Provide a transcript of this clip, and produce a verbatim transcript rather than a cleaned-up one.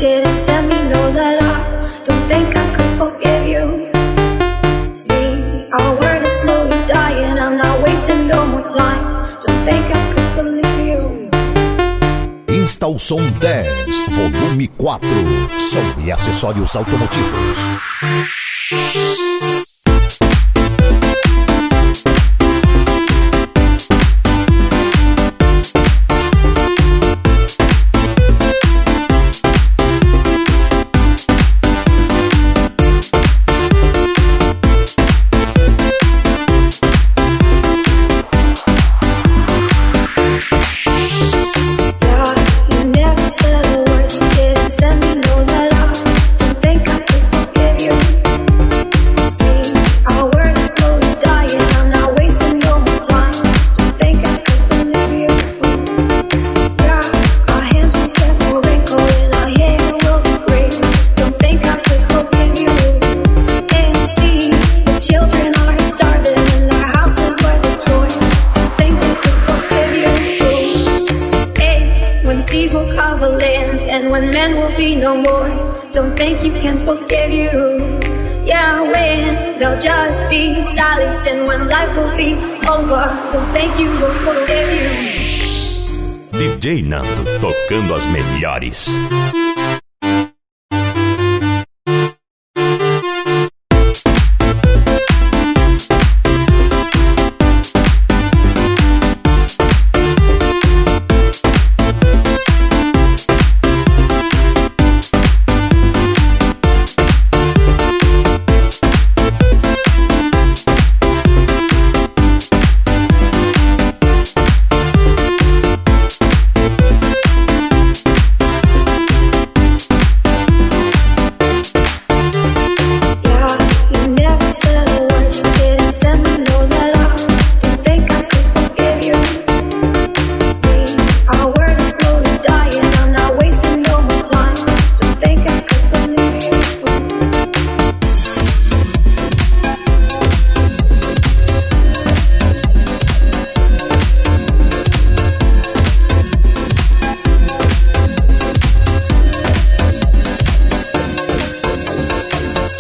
didn't send me no letter. Don't think I could forgive you. See, our word is slowly dying. I'm not wasting no more time. Don't think I could believe you. Insta o som dez, volume quatro. Som e acessórios automotivos. Don't think you can forgive you. Yeah, when they'll just be silenced, and when life will be over, don't think you will forgive you. D J Nando tocando as melhores.